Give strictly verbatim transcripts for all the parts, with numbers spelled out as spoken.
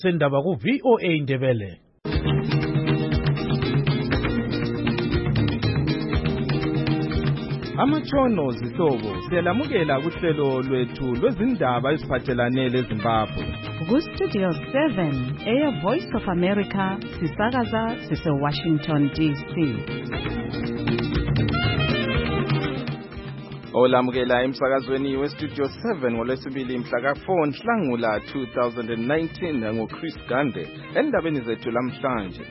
sendaba ku V O A Ndebele. Amatshono zihlobo siyalamukela kuhlelo lwethu lwezindaba eziphathelane leZimbabwe. Ku Studio seven, Air Voice of America, sisakaza sise Washington D C. Olamukela emsakazweni we Studio seven ngolwesibili mhla ka four Nhlangula two thousand nineteen ngoChris Gande endabeni zethu lamhlanje.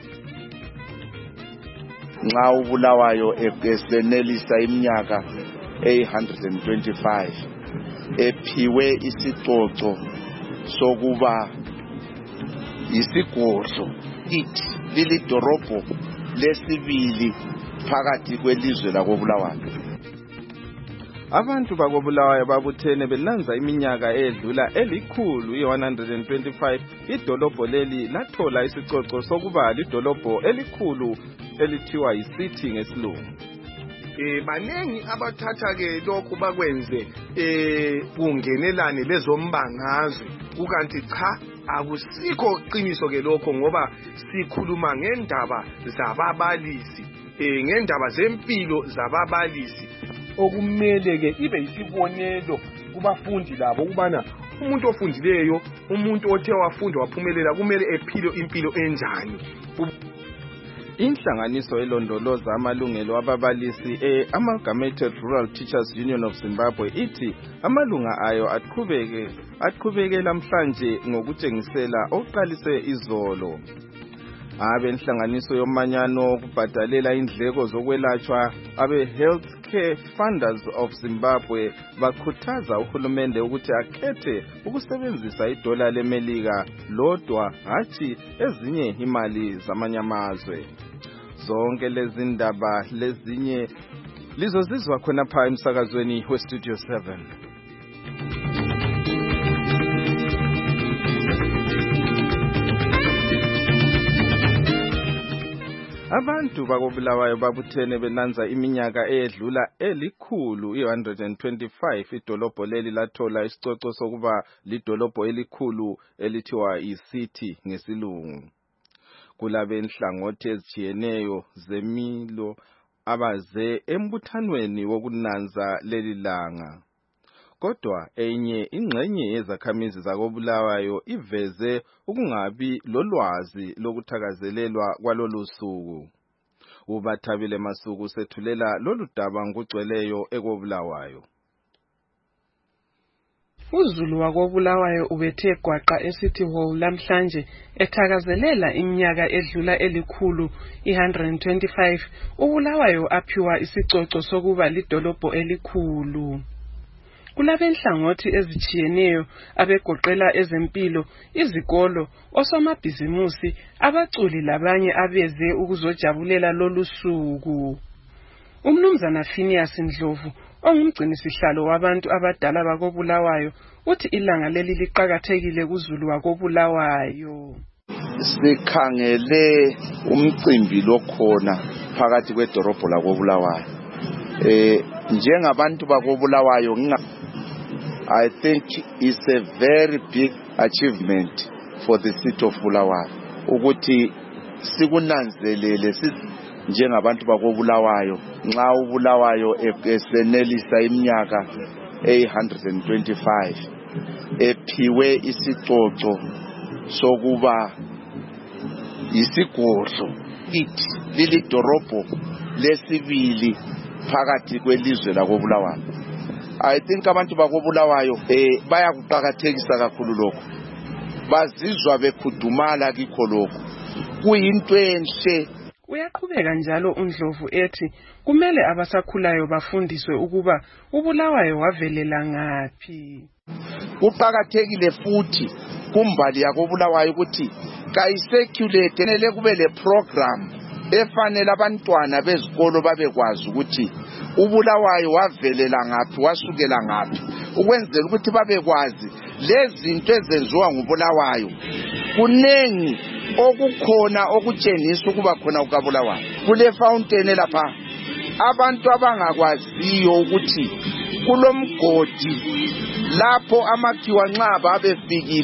Nxa ubulawayo esenelisa iminyaka eight hundred twenty-five ephiwe isicoco sokuba isigodlo ithi lilidorobho lesibili phakathi kwelizwe lakobulawayo. Abantu bakobulawayo babuthene benanza iminyaka edlula elikhulu i one hundred twenty-five idolobho leli lathola isicoco sokuba lidolobho elikhulu elithiwa yicity ngesilungu. Eh banengi abathatha ke lokho bakwenze eh kungenelane lezombangazwe ukanti cha akusikho qiniso ke lokho ngoba sikhuluma ngendaba zababalisi eh ngendaba zempilo zababalisi okumele ke ibe isibonelo kubafundi labo ukubana umuntu ofundileyo umuntu othe wafunda waphumelela kumele ephile impilo enjani. Inhlanganiso elondoloza amalungelo ababalisi e-Amalgamated Rural Teachers Union of Zimbabwe ithi amalunga ayo aqhubeke aqhubeke namhlanje ngokutshengisela oqalise izolo. Abenhlanganiso yomanyano kubhadalela indleko zokwelatshwa abe Healthcare Funders of Zimbabwe bakhuthaza uhulumende ukuthi akhethe ukusebenzisa idola leMelika lodwa hathi ezinye imali zamanyamazwe. Zonke lezi ndaba lezinye lizozizwa khona pha emsakazweni we Studio seven. Abantu bakobulawayo babuthene benanza iminyaka edlula elikhulu i one hundred twenty-five idolobho leli lathola isicoco sokuba lidolobho elikhulu elithiwa yicity ngesilungu. Kulabe inhlangothi ezijiyeneyo zemilo abaze embuthanweni wokunanza leli langa. Kodwa enye ingxenye yezakhamizi zakobulawayo iveze ukungabi lolwazi lokuthakazelelwa kwalolu suku. Ubathabile Masuku sethulela lolu daba ngugcweleyo ekobulawayo. uZulu wakobulawayo ubethe gwaqa eCity Hall lamhlanje ethakazelela iminyaka edlula elikhulu i one hundred twenty-five ubulawayo aphiwa isicoco sokuba lidolobho elikhulu. Kulabenhlangothi ezijiyeneyo abegoqela ezempilo, izikolo, osomabhizimusi, abaculi labanye abeze ukuzojabulela lolu suku. Umnumzana Phineas Ndlovu ongumgcinisihlalo wabantu abadala bakobulawayo uthi ilanga leli liqhakathekile kuZulu wakobulawayo. Sikhangele umcimbi lokhona phakathi kwedorobho lakobulawayo. Eh njengabantu bakobulawayo I think it's a very big achievement for the city of Bulawayo ukuthi sikunanzelele njengabantu bakobulawayo nxa ubulawayo esenelisa iminyaka eight hundred twenty-five ephiwe isicoco sokuba isigodlo ithi lilidorobho lesibili phakathi kwelizwe lakobulawayo. I think abantu bakobulawayo eh bayakuqhakathekisa kakhulu lokho. Bazizwa bekhudumala kikho lokho. Kuyinto enhle. Uyaqhubeka njalo uNdlovu ethi kumele abasakhulayo bafundiswe ukuba ubulawayo wavelela ngaphi. Kuqhakathekile futhi kumbali yakobulawayo ukuthi kayiseculate nele kube le program efanele abantwana bezikolo babekwazi ukuthi ubulawayo wavelela ngaphi wasukela ngaphi ukwenzela ukuthi babekwazi lezi zinto ezenziwa ngubulawayo kunengi okukhona okutshengisa ukuba khona ukabulawayo kule fountain lapha abantu abangakwaziyo ukuthi kulomgodi lapho amakhiwa nxa babefikile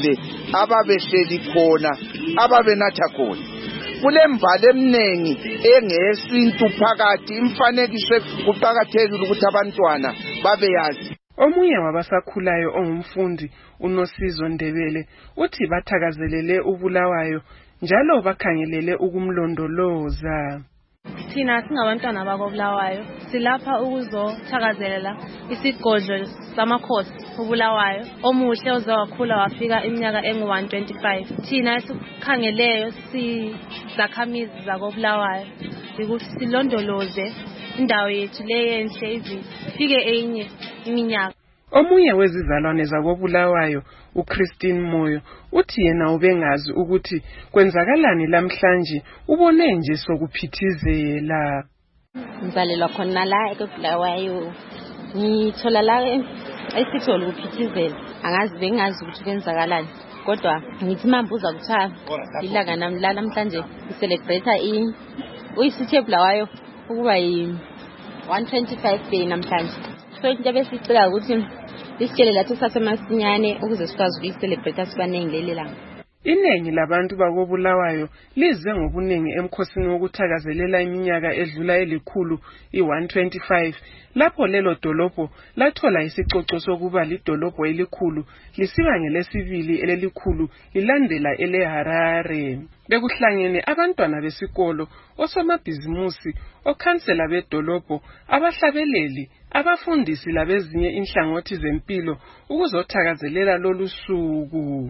ababehleli khona ababenatha khona. Kulembali eminingi engesintu phakathi imfanekiso kuqhakathekile ukuthi abantwana babeyazi. Omunye wabasakhulayo ongumfundi uNosizo Ndebele uthi bathakazelele uBulawayo njalo bakhangelele ukumlondoloza. Thina singabantwana bakoBulawayo silapha ukuzothakazelela isigodlo samakhosi uBulawayo omuhle ozawakhula wafika iminyaka engu one twenty-five. Thina esikhangeleyo sizakhamizi zakoBulawayo ukuthi silondoloze indawo yethu leyenhle izifike enye iminyaka. Omunye wezizalwane zakoBulawayo uChristine Moyo uthi yena ubengazi ukuthi kwenzakalani lamhlanje ubone nje sokuphithizela. Ngizalelwa khona la eBulawayo ngithola la esithola ukuphithizela angazi bengazi ukuthi kwenzakalani kodwa ngithi mambuza kuthiwa ilanga namla namhlanje celebrate i uyisithe eBulawayo ukuba yi one twenty-five day namhlanje. So into besicela ukuthi lisitshele lathi sasemasinyane ukuze sikwazi ukuyicelebrate sibanengi leli langa. Inengi labantu bakoBulawayo lize ngobuningi emkhosini wokuthakazelela iminyaka edlula elikhulu i one twenty-five lapho lelo dolobho lathola isicoco sokuba lidolobho elikhulu lisiba ngelesibili elelikhulu lilandela eleHarare. Bekuhlangene abantwana besikolo, osomabhizimusi, okhansela bedolobho, abahlabeleli, abafundisi labezinye inhlangothi zempilo ukuzothakazelela lolu suku.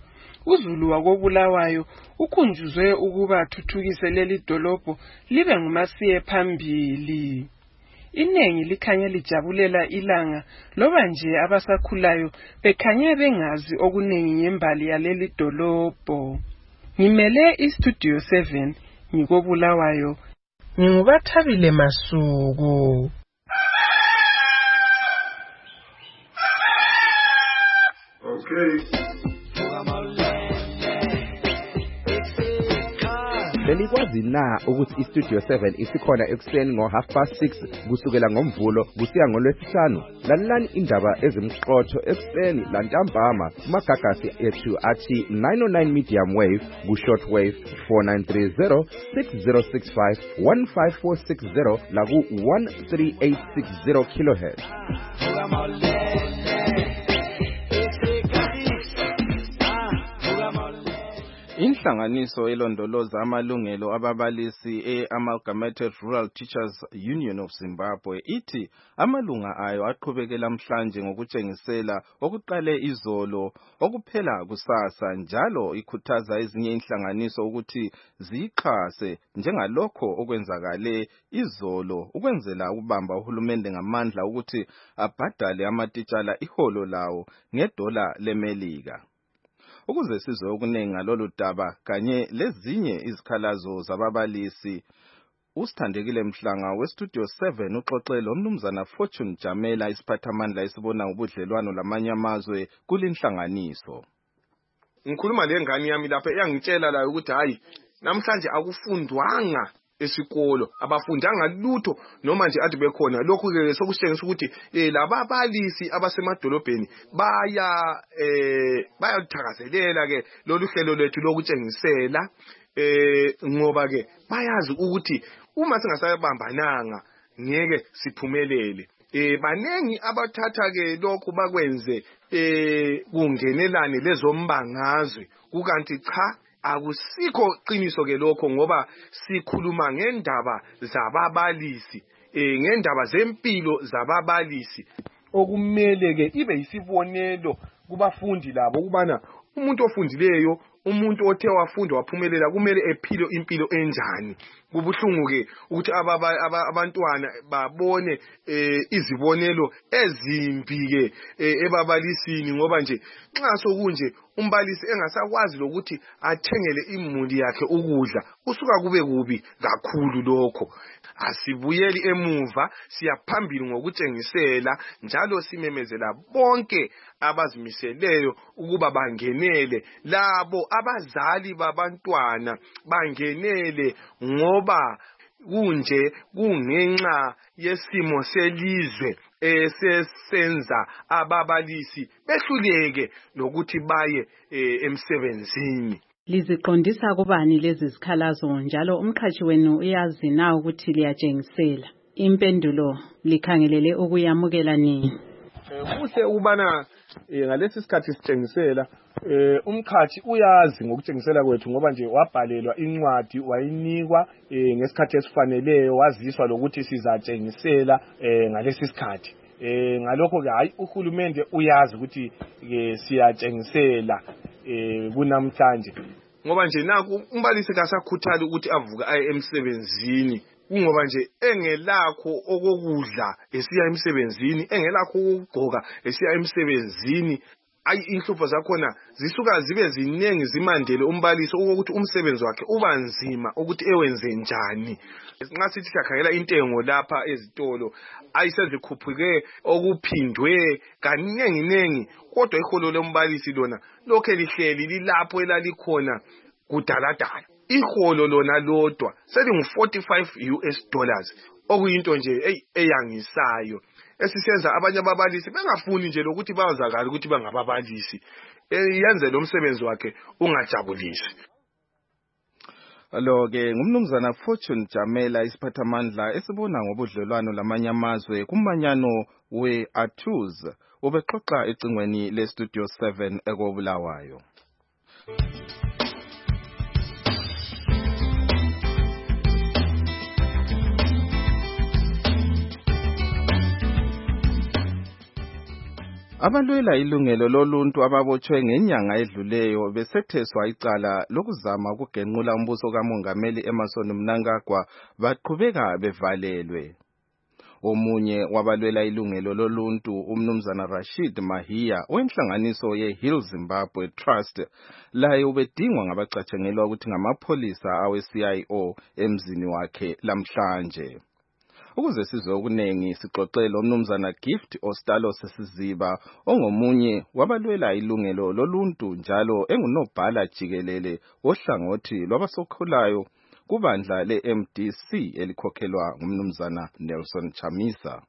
uZulu wakoBulawayo ukhunjuzwe ukuba athuthukise leli dolobho libe ngumasiye phambili. Inengi likhanya lijabulela ilanga loba nje abasakhulayo bekhanya bengazi okuningi ngembali yaleli dolobho. Ngimele iStudio seven ngikoBulawayo, nginguBathabile Masuku. Okay. Belikwazi na ukuthi iStudio seven isikhona ekuseni ngo half past six kusukela ngomvulo kusiya ngolwesihlanu? Lalelani indaba ezimqotho ekuseni lantambama kumagagasi ethu athi nine oh nine medium wave ku short wave four nine three zero six zero six five one five four six zero la ku one three eight six zero kilohertz. Inhlanganiso elondoloza amalungelo ababalisi e-Amalgamated Rural Teachers Union of Zimbabwe ithi amalunga ayo aqhubekela namhlanje ngokutshengisela okuqale izolo okuphela kusasa njalo ikhuthaza ezinye inhlanganiso ukuthi zixhase njengalokho okwenzakale izolo ukwenzela ukubamba uhulumende ngamandla ukuthi abhadale amatitshala iholo lawo ngedola leMelika. Ukuze sizwe okuningi ngalolu daba kanye lezinye izikhalazo zababalisi, uSithandekile Mhlanga weStudio seven uxoxe lo mnumzana Fortune Jamela isiphathamandla esibona ubudlelwano lamanye amazwe kulinhlanganiso. Ngikhuluma lengane yami lapha eyangitshela la ukuthi hayi namhlanje akufundwanga esikolo abafundanga lutho noma nje ade bekhona lokho ke sokushengisa ukuthi eh lababalisi abasemadolobheni baya eh bayathakazelela ke lolu hlelo lethu lokutshengisela eh ngoba ke bayazi ukuthi uma singasabambananga ngeke siphumelele. Eh banengi abathatha ke lokho bakwenze eh kungenelane lezombangazwe kukanti cha akusikho qiniso ke lokho ngoba sikhuluma ngendaba zababalisi eh ngendaba zempilo zababalisi okumele ke ibe isibonelo kubafundi labo ukubana umuntu ofundileyo umuntu othe wafunda waphumelela kumele ephile impilo enjani. Kubuhlungu ke ukuthi abantwana babone izibonelo ezimbi ke ebabalisini ngoba nje nxa sokunje umbalisi engasakwazi lokuthi athengele imuli yakhe ukudla usuka kube kubi kakhulu lokho. Asibuyeli emuva, siyaphambili ngokutshengisela njalo simemezela bonke abazimiseleyo ukuba bangenele, labo abazali babantwana bangenele ngoba kunje kungenxa yesimo selizwe esesenza ababalisi behluleke lokuthi baye emsebenzini. Liziqondisa kubani lezi zikhalazo njalo umqhashi wenu uyazi na ukuthi liyatshengisela? Impendulo likhangelele ukuyamukela nini? Kuhle ubana ngalesi sikhathi sitshengisela umqhashi uyazi ngokutshengisela kwethu ngoba nje wabhalelwa incwadi wayinikwa ngesikhathi esifaneleyo waziswa lokuthi sizatshengisela ngalesi sikhathi. Eh ngalokho ke hayi uhulumende uyazi ukuthi ke siyatshengisela eh kunamhlanje ngoba nje naku umbalisi kasakhuthali ukuthi avuka aye emsebenzini kungoba nje engelakho okokudla esiya emsebenzini engelakho ukugqoka esiya emsebenzini. Ayi inhlupho zakhona zisuka zibe ziningi zimandele umbalisi ukuthi umsebenzi wakhe ubanzima ukuthi ewenze njani. Nxa sithi siyakhangela intengo lapha ezitolo ayisezikhuphuke okuphindwe kaningi nengi kodwa iholo lombalisi lona lokho lihleli lilapho elalikhona kudaladala. Iholo lona lodwa selingu forty-five U S dollars okuyinto nje eyangisayo. Esisenza abanye ababalisi bengafuni nje lokuthi bazakala ukuthi bangababalisi yenze lo msebenzi wakhe ungajabulisi. Lo ke ngumnumzana Fortune Jamela isiphathamandla esibona ngobudlelwano lamanye amazwe kumanyano we-A T U S ubexoxa ecingweni le Studio seven ekobulawayo. Abalwela ilungelo loluntu ababotshwe ngenyanga edluleyo besetheswa icala lokuzama ukugenqula umbuso kaMongameli Emmerson Mnangagwa baqhubeka bevalelwe. Omunye wabalwela ilungelo loluntu umnumzana Rashid Mahia wenhlanganiso ye-Hill Zimbabwe Trust laye ubedingwa ngabacatshengelwa ukuthi ngamapholisa awe-C I O emzini wakhe lamhlanje. Ukuze sizwe okunengi sixoxela umnumzana Gift Ostalo Sesiziba ongomunye wabalwela ilungelo loluntu njalo engunobhala jikelele ohlangothi lwabasokholayo kubandla le-M D C elikhokhelwa ngumnumzana Nelson Chamisa.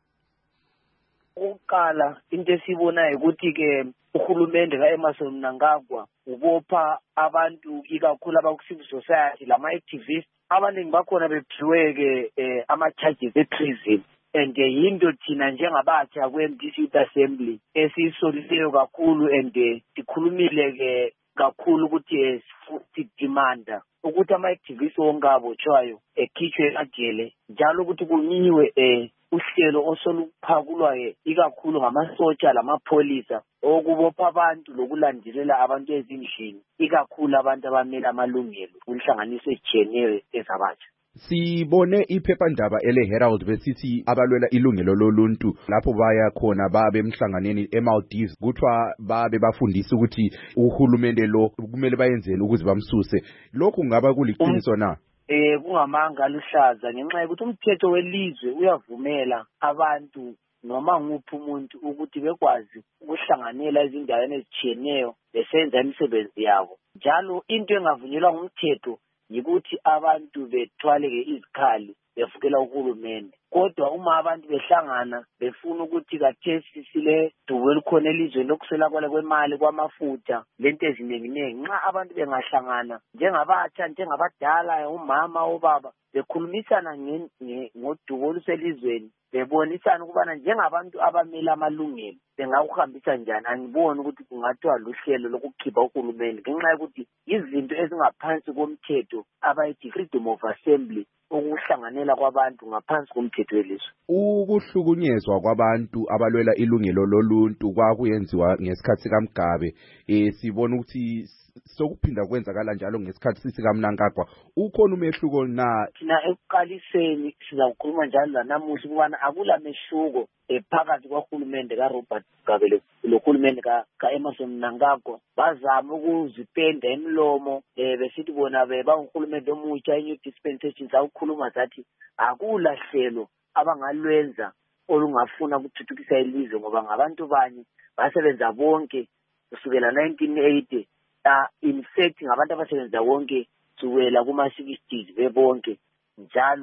Ukuqala into esibonayo ukuthi ke uhulumende kaEmmerson Mnangagwa ubopha abantu ikakhulu abaku-civil society lama-activists abaningi bakhona bephiwe ke ama-charges e-prison and yinto thina njengabatsha kwe-M D C Youth Assembly esiyisolileyo kakhulu and sikhulumile ke kakhulu ukuthi sidimanda ukuthi ama-activists wonke abotshwayo ekhitshwe emajele njalo ukuthi kunyiwe um uhlelo osoluphakulwa ikakhulu ngamasotsha lamapholisa okubopha abantu lokulandelela abantu ezindlini ikakhulu abantu abamele amalungelo kunhlanganiso ezijiyeneyo ezabatsha. Sibone iphephandaba ele-Herald besithi abalwela ilungelo loluntu lapho baya khona babe emhlanganeni eMaldives kuthiwa babe bafundisa ukuthi uhulumende lo kumele bayenzeni ukuze bamsuse. Lokhu kungaba kuliqiniso na? Eh kungamanga aluhlaza ngenxa yokuthi umthetho welizwe uyavumela abantu noma nguphi umuntu ukuthi bekwazi ukuhlanganela izindaweni ezijiyeneyo besenza imisebenzi yabo. Njalo into engavunyelwa ngumthetho yikuthi abantu bethwaleke izikhali bevukela uhulumende. Kodwa uma abantu behlangana befuna ukuthi kathesi sile dubo elikhona elizweni lokusela kwale kwemali kwamafutha lento eziningi nxa abantu bengahlangana njengabatsha njengabadala umama obaba bekhulumisana ngodubo oluselizweni bebonisana ukubana njengabantu abamele amalungelo bengakuhambisa njani. Angiboni ukuthi kungathiwa luhlelo lokukhipha uhulumende ngenxa yokuthi izinto ezingaphansi komthetho abayithi freedom of assembly ukuhlanganela kwabantu ngaphansi komthetho welizwe. Ukuhlukunyezwa kwabantu abalwela ilungelo loluntu kwakuyenziwa ngesikhathi sikaMgabe eh sibona ukuthi sokuphinda kwenzakala njalo ngesikhathi sikaMnangagwa. Ukhona umehluko na? Thina ekuqaliseni siza ukukhuluma njalo lanamuhla ukubana akula mehluko phakathi kwahulumende kaRobert Mugabelohulumende kaEmmerson Mnangagwa. Bazama ukuzipenda emlomo eh besithi bona beba uhulumende omutsha new dispensation zawukhuluma zathi akula hlelo abangalwenza olungafuna ukuthuthukisa ilizwe ngoba ngabantu banye basebenza bonke kusukela nineteen eighty. Uh, in fact ngabantu abasebenza bonke kusukela kuma sixties bebonke njalo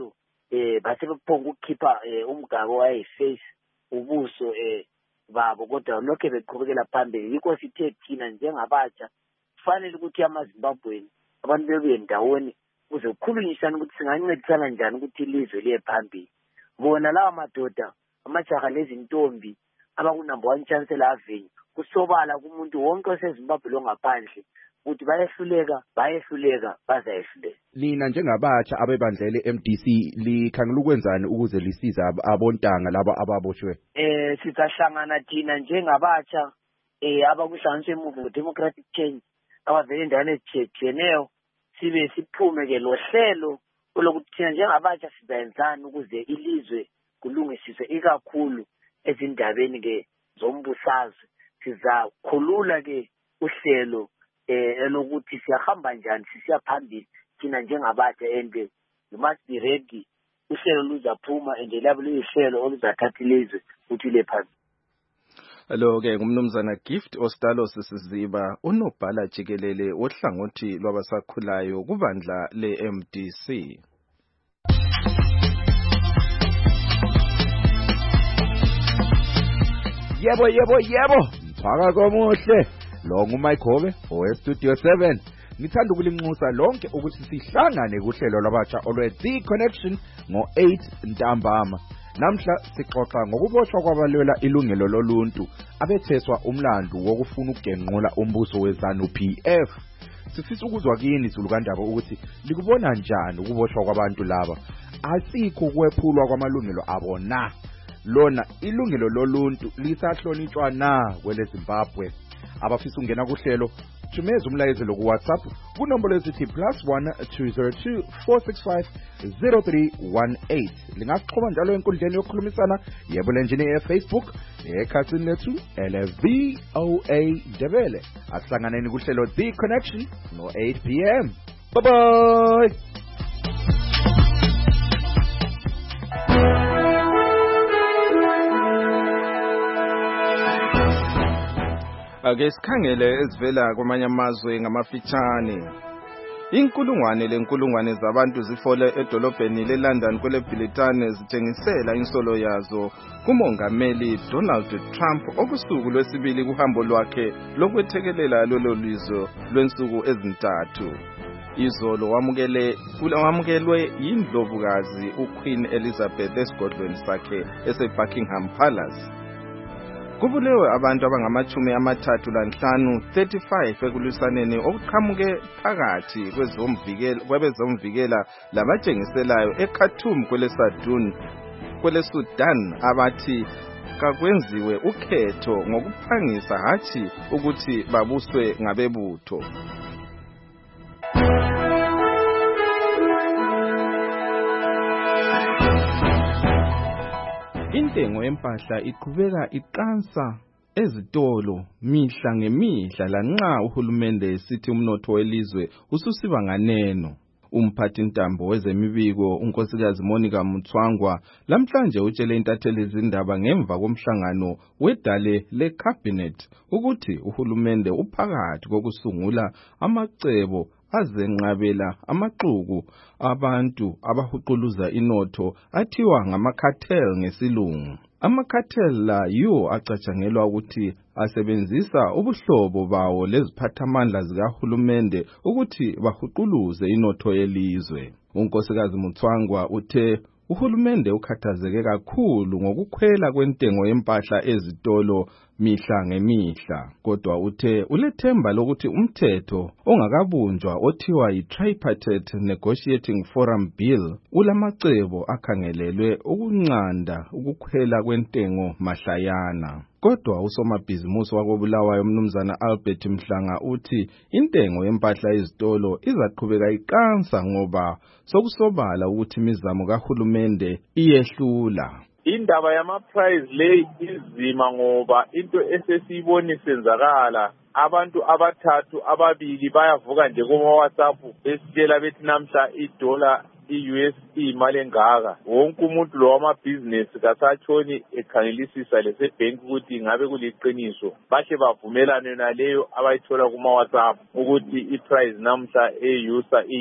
eh base bephonga ukukhipha umgabo wayeface ubuso eh babo kodwa lokho beqhubekela phambili yikho sithe thina njengabatsha kufanele ukuthi amaZimbabweni abantu bebuye ndawoni kuze kukhulunyisana ukuthi singancedisana njani ukuthi ilizwe liye phambili bona lawa madoda amajaha lezintombi abakunumber one chancellor avenue kusobala kumuntu wonke oseZimbabwe longaphandle ukuthi bayehluleka bayehluleka bazayehluleka. Nina njengabatsha abebandlele M D C likhangela ukwenzani ukuze lisiza abontanga laba ababoshwe? Eh sizahlangana thina njengabatsha eh abakuhlanganiswe movement democratic change abavele endaweni ezitshiyeneyo sibe siphume ke lo hlelo lokuthi thina njengabatsha sizayenzana ukuze ilizwe kulungisiswe ikakhulu ezindabeni ke zombusazwe sizakhulula ke uhlelo eh elokuthi siyahamba njani sisiya phambili thina njengabatsha and you must be ready uhlelo luzaphuma and labo luyihlelo oluzathatha ilizwe ukuthi le phambili. Lo ke ngumnumzana Gift Ostalo Sisiziba unobhala jikelele ohlangothi lwabasakhulayo kubandla le M D C. Yebo yebo yebo mphaka komuhle lo nguMayikhove owe Studio seven. Ngithanda ukulinxusa lonke ukuthi sihlangane kuhlelo lwabatsha olwe The Connection ngo eight ntambama. Namhla sixoxa ngokuboshwa kwabalwela ilungelo loluntu abetheswa umlando wokufuna ukugenqula umbuso weZANU P F. Sifisa ukuzwa kini Zulukandaba ukuthi likubona njani ukuboshwa kwabantu laba. Asikho ukwephulwa kwamalungelo abo na. Lona ilungelo loluntu lisahlonitshwa na kwele Zimbabwe. Abafisa ukungena kuhlelo thumeza umlayezelo ku WhatsApp kunombolo ezithi plus one two zero two four six five zero three one eight. Lingasiqhoma njalo enkundleni yokukhulumisana yebo lenjini eFacebook ekhathini lethu L V O A Ndebele. Asihlanganeni kuhlelo The Connection no eight p m. Bye bye. Ake sikhangele ezivela kwamanye amazwe ngamafitshane. Inkulungwane lenkulungwane zabantu zifole edolobheni leLondon kwele Britane zithengisela insolo yazo kumongameli Donald Trump okusuku lwesibili kuhambo lwakhe lokwethekelela lolo lizwe lwensuku ezintathu. Izolo wamukele wamukelwe yindlovukazi uQueen Elizabeth esigodlweni sakhe ese-Buckingham Palace. Kubulewe abantu abangamachumi amathathu lanhlanu thirty-five ekulwisaneni okuqhamuke phakathi kwezomvikela kwabezomvikela labatshengiselayo eKhartoum kwele Sudan kwele Sudan abathi kakwenziwe ukhetho ngokuphangisa hathi ukuthi babuswe ngabebutho. Intengo yempahla iqhubeka iqansa ezitolo mihla ngemihla lanxa uhulumende sithi umnotho welizwe ususiba nganeno. Umphathi ntambo wezemibiko unkosikazi Monica Mutswangwa lamhlanje utshele intatheli izindaba ngemva komhlangano wedale leCabinet ukuthi uhulumende uphakathi kokusungula amacebo azenqabela amaxuku abantu abahuquluza inotho athiwa ngama-cartel ngesilungu. Ama-cartel la yiwo acatshangelwa ukuthi asebenzisa ubuhlobo bawo leziphathamandla zikahulumende ukuthi bahuquluze inotho yelizwe. Unkosikazi Mutswangwa uthe uhulumende ukhathazeke kakhulu ngokukhwela kwentengo yempahla ezitolo mihla ngemihla, kodwa uthe ulethemba lokuthi umthetho ongakabunjwa othiwa yi-Tripartite Negotiating Forum Bill ulamacebo akhangelelwe ukunqanda ukukhwela kwentengo mahlayana. Kodwa usomabhizimusi wakobulawayo umnumzana Albert Mhlanga uthi intengo yempahla ezitolo izaqhubeka iqansa ngoba sokusobala ukuthi imizamo kahulumende iyehlula. Indaba yama price le izima ngoba into esesiyibona isenzakala abantu abathathu ababili bayavuka nje kuma WhatsApp besitshela bethi namhla idola i-U S D imali engaka. Wonke umuntu lo wamabhizinesi kasatshoni ekhangelisisa lesebhenki ukuthi ngabe kuliqiniso. Bahle bavumelane naleyo abayithola kuma WhatsApp ukuthi i-price namhla eyusa iyi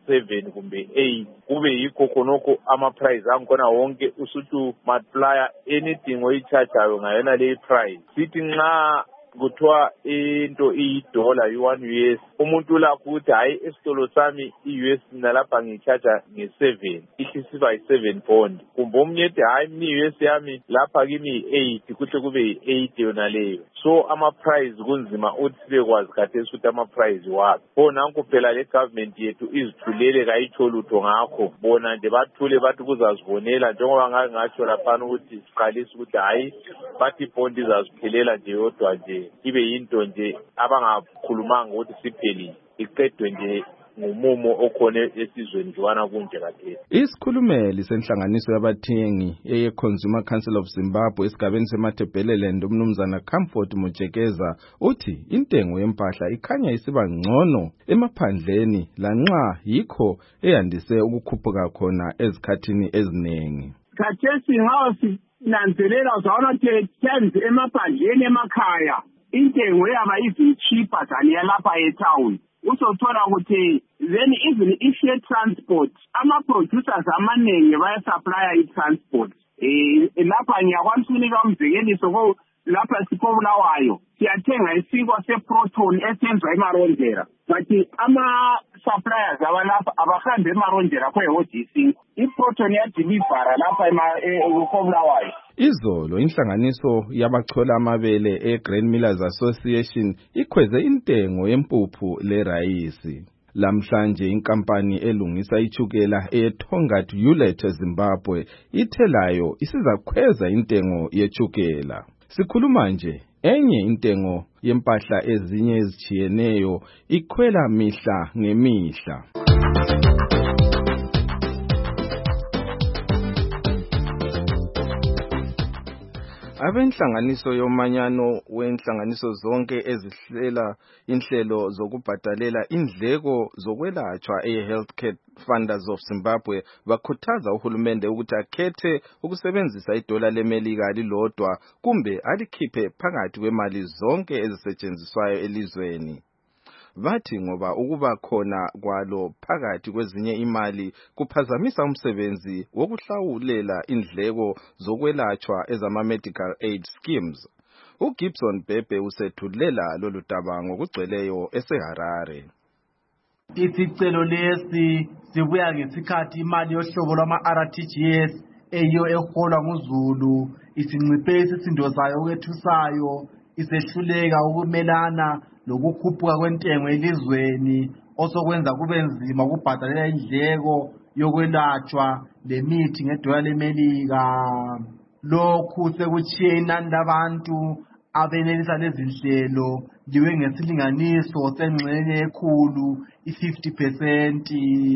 seven kumbe eight kube yikho khonokho ama-price angkhona wonke usuthi multiplier anything oyi-charge-ayo ngayona leyi price sithi nxa kuthiwa into iyi-dollar i-one U S umuntu ulakho ukuthi hhayi esitolo sami i-U S nalapha ngi-charge-a nge-seven ihle siba yi-seven bond kumbe omunye ethi hhayi mina i-U S yami lapha kimi yi-eight kuhle kube yi-eight yona leyo so ama-price kunzima ukuthi sibekwazi khathesi ukuthi ama-price waphi pho nanku phela le government yethu izithulele kayitsho lutho ngakho bona nje bathule bathi kuzazibonela njengoba ngake ngatsho laphana ukuthi siqalise ukuthi hhayi bathi ibhondi izaziphelela nje yodwa nje ibe yinto nje abangakhulumanga ukuthi siphelile iqedwe nje ngumumo okhona esizweni njwana kunje kathesi. Isikhulumeli senhlanganiso yabathengi eye-Consumer Council of Zimbabwe esigabeni seMatabeleland umnumzana Comfort Mujekeza uthi intengo yempahla ikhanya isiba ngcono emaphandleni lanxa yikho eyandise ukukhuphuka khona ezikhathini eziningi. Khathesi ngawo sinanzelela uzawona ukuthi times emaphandleni emakhaya intengo yaba even cheaper than yalapha e-town. Usothola ukuthi then even if you transport ama-producers amaningi bayasupply i-transport eh lapha ngiyakwanisa ukunika umzekeliso lapha siphobulawayo siyathenga isiko seproton esenzwa emarondera but ama-suppliers abalapha abahambe emarondera kwe-hodising iproton yadilivara lapha ephobulawayo. Izolo inhlanganiso yabachola amabele e-Grain Millers Association ikhweze intengo yempuphu lerayisi. Lamhlanje inkampani elungisa ichukela eTongat Hewlett Zimbabwe ithelayo isizakhweza intengo yechukela. Sikhuluma nje enye intengo yempahla ezinye ezichiyeneyo ikhwela mihla ngemihla. Abenhlanganiso yomanyano wenhlanganiso zonke ezihlela inhlelo zokubhadalela indleko zokwelatshwa e-Healthcare Funders of Zimbabwe bakhuthaza uhulumende ukuthi akhethe ukusebenzisa idola lemelika lilodwa kumbe alikhiphe phakathi kwemali zonke ezisetshenziswayo elizweni. Bathi ngoba ukuba khona kwalo phakathi kwezinye imali kuphazamisa umsebenzi wokuhlawulela indleko zokwelatshwa ezama-medical aid schemes. uGibson Bhebhe usethulela lolu daba ngokugcweleyo eseHarare. Isicelo lesi sibuya ngesikhathi imali yohlobo lwama-R T G S eyiyo eholwa nguZulu isinciphe isisindo sayo okwethusayo isehluleka ukumelana lokukhuphuka kwentengo elizweni osokwenza kube nzima ukubhadalela indleko yokwelatshwa lemithi ngedola lemelika. Lokhu sekuchiye inani labantu abenelisa lezi nhlelo liwe ngesilinganiso sengxenye ekhulu i-fifty percent.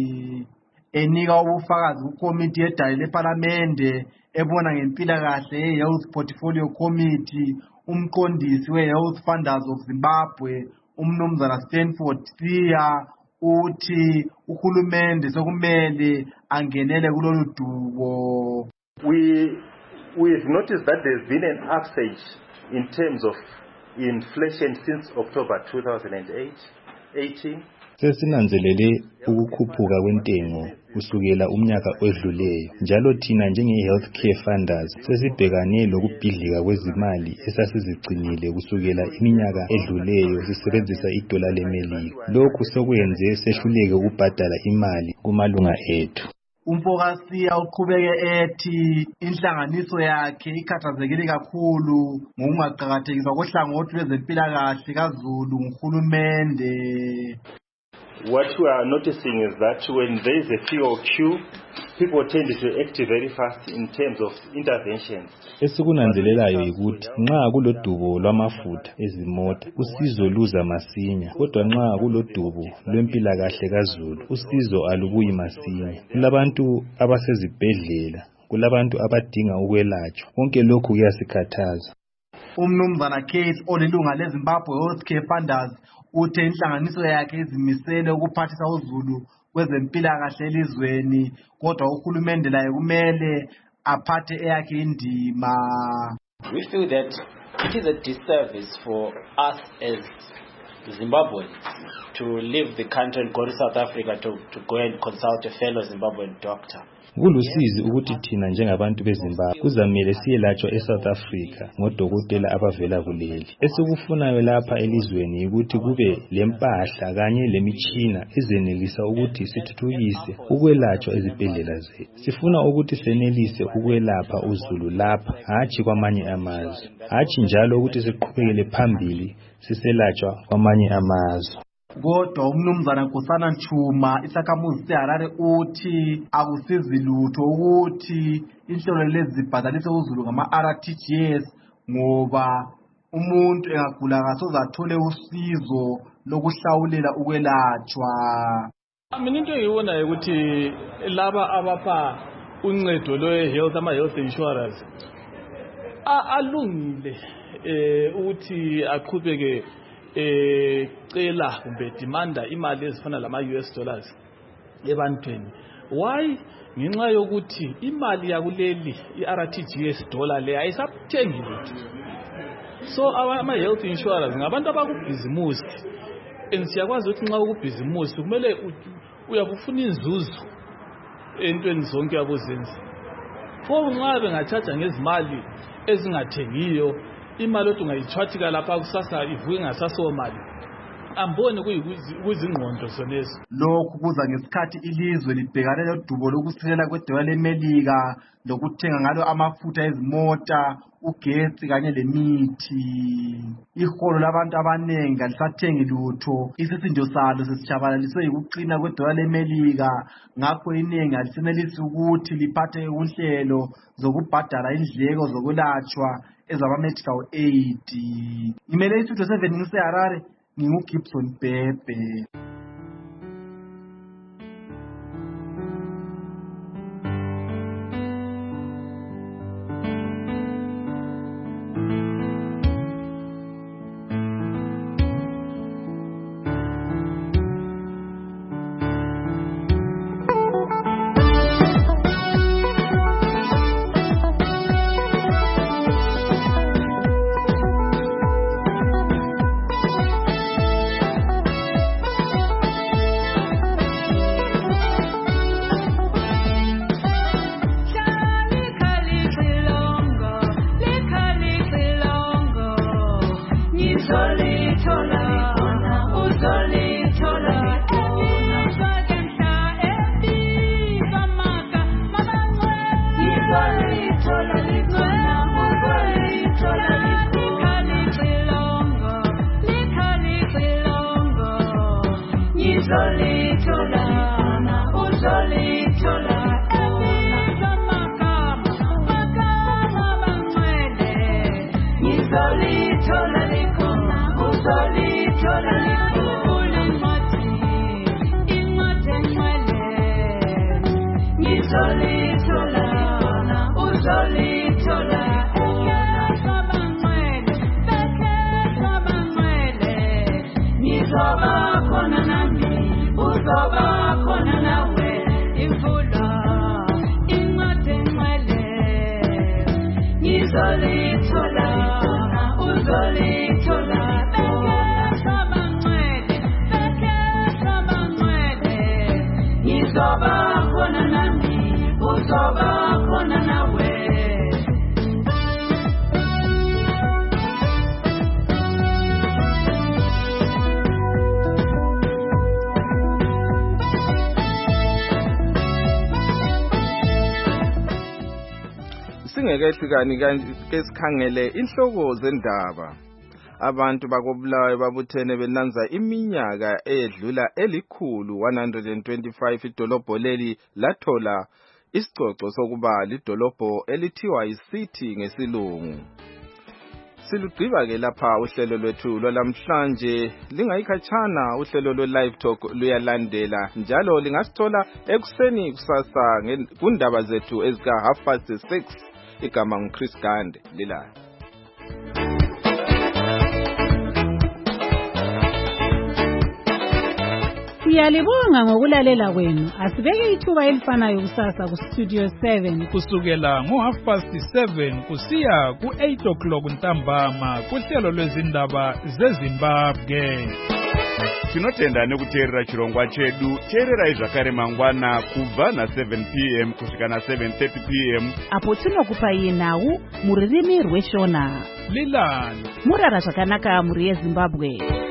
Enika ubufakazi kukomiti yedale leParlamende ebona ngempilakahle ye-Health Portfolio Committee umqondisi we-Health Funders of Zimbabwe umnumzana Stanford Siya uthi uhulumende sokumele angenele kulolu dubo. We we have noticed that there's been an upsurge in terms of inflation since October two thousand eighteen. Sesinanzelele ukukhuphuka kwentengo kusukela umnyaka odluleyo njalo thina njenge-healthcare funders sesibhekane lokubhidlika kwezimali esasizigcinile kusukela iminyaka edluleyo sisebenzisa idola lemelika. Lokhu sokwenze sehluleke ukubhadala imali kumalunga ethu. Umfokasiya uqhubeke ethi inhlanganiso yakhe ikhathazekile kakhulu ngokungaqhakathekiswa kohlangothi lwezempilakahle kaZulu nguhulumende. What we are noticing is that when there is a fuel queue, people tend to act very fast in terms of interventions. Esikunanzelelayo ukuthi nxa kulodubo lwamafutha ezimota usizo luza masinya, kodwa nxa kulodubo lwempilakahle kaZulu usizo alubuyi masinya. Kulabantu abasezibhedlela, kulabantu abadinga ukwelatshwa, konke lokhu kuyasikhathaza. Umnumzana Case olilunga leZimbabwe Healthcare Funders uthe inhlanganiso yakhe izimisele ukuphathisa uZulu kwezempilakahle elizweni, kodwa uhulumende laye kumele aphathe eyakhe indima. We feel that it is a disservice for us as Zimbabweans to leave the country and go to South Africa to, to go and consult a fellow Zimbabwean doctor. Kulusizi ukuthi thina njengabantu beZimbabwe kuzamele siyelatshwa eSouth Africa ngodokotela abavela kuleli. Esikufunayo lapha elizweni ukuthi kube lempahla kanye lemitshina ezenelisa ukuthi sithuthukise ukwelatshwa ezibhedlela zethu. Sifuna ukuthi senelise ukwelapha uzulu lapha, hatshi kwamanye amazwe. Hatshi njalo ukuthi siqhubekele phambili siselatshwa kwamanye amazwe. Kodwa umnumzana Nkosana Nchuma isakhamuzi seHarare uthi akusizi lutho ukuthi inhlolo lezi zibhadalise uzulu ngama R T G S ngoba umuntu engagula kasoze athole usizo lokuhlawulela ukwelatshwa. Mina into engiyibona ukuthi laba abapha uncedo lwe health ama health insurance alungile eh ukuthi aqhubeke eh cela kumbe demanda imali ezifana lama U S dollars ebantwini. Why? Ngenxa yokuthi imali yakuleli i-R T G S dollar le ayisathengi lutho. So ama health insurance ngabantu abakubhizimusi ensiyakwazi ukuthi nxa ukubhizimusi kumele uyabufuna inzuzo entweni zonke yabozenzi. Pho nxa bengathatha ngezimali ezingathengiyo imali othi ungayithwathika lapha kusasa ivuke ngasaso mali ambone kuyizingqondo zonezo. Lokhu kuza ngesikhathi ilizwe libhekane nodubo lokusilela kwedola leMelika lokuthenga ngalo amafutha ezimota, ugesi kanye lemithi. Iholo labantu abanengi alisathengi lutho, isisindo salo sesitshabalaliswe yikuqina kwedola leMelika, ngakho iningi alisenelisi ukuthi liphathe uhlelo zokubhadala indleko zokulatshwa ezaba medical aid. Ngimele istudio seven ngiseHarare, nginguGibson Bhebhe. Singekehlukani ke sikhangele inhloko zendaba. Abantu bakobulawayo babuthene benanza iminyaka edlula elikhulu one hundred twenty-five idolobho leli lathola isicoco sokuba lidolobho elithiwa yiCity ngesilungu. Silugqiba ke lapha uhlelo lwethu lwalamhlanje, lingayikhatshana uhlelo lwe live talk luyalandela njalo lingasithola ekuseni kusasa kundaba zethu ezika half past six. Igama nguChris Gande lilayo. Siyalibonga ngokulalela kwenu. Asibeke ithuba elifanayo kusasa ku Studio seven kusukela ngo half past seven kusiya ku eight o'clock ntambama kuhlelo lwezindaba zeZimbabwe. tinotenda nekuteerera chirongwa chedu. Teererai zvakare mangwana kubva na seven p m kusvika na seven thirty p m apo tinokupai nhau mururimi rweshona. Lilani murara zvakanaka muri yeZimbabwe.